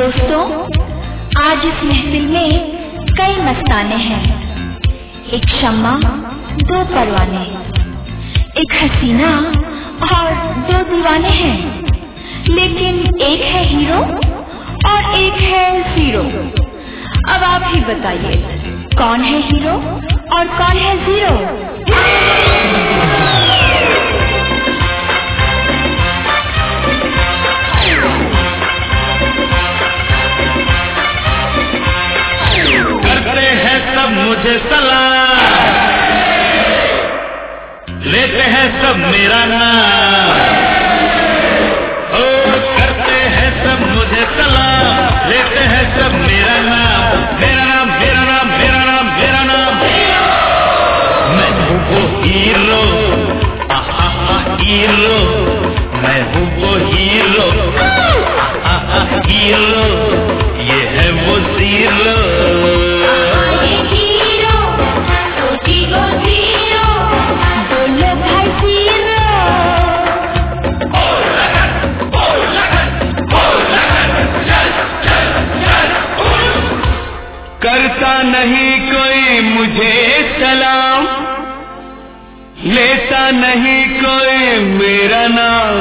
दोस्तों, आज इस महफिल में कई मस्ताने हैं। एक शम्मा, दो परवाने, एक हसीना और दो दीवाने हैं। लेकिन एक है हीरो और एक है जीरो। अब आप ही बताइए, कौन है हीरो और कौन है जीरो? करते हैं सब मुझे सलाम, लेते हैं सब मेरा नाम। ओ करते हैं सब मुझे सलाम, लेते हैं सब मेरा नाम। मेरा नाम, मेरा नाम, मेरा नाम, मेरा नाम। मैं हूँ वो हीरो, हीरो। मैं हूँ वो हीरो, हीरो। ये है वो जीरो। करता नहीं कोई मुझे सलाम, लेता नहीं कोई मेरा नाम।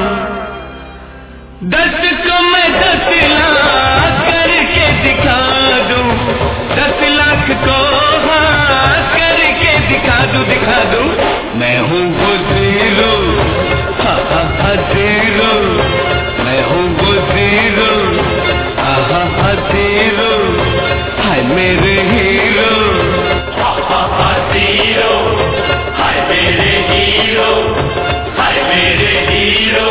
10 को मैं 10 लाख करके दिखा दूं, 10 लाख को हाँ करके दिखा दूं। मैं हूँ वो जीरो, हा जीरो। मैं हूँ वो जीरो, हा जीरो। हाय मेरे हीरो, हा जीरो। हाय मेरे हीरो, हाय मेरे हीरो।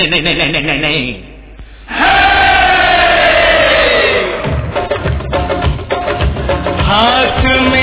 नहीं नहीं नहीं नहीं नहीं नहीं। हाथ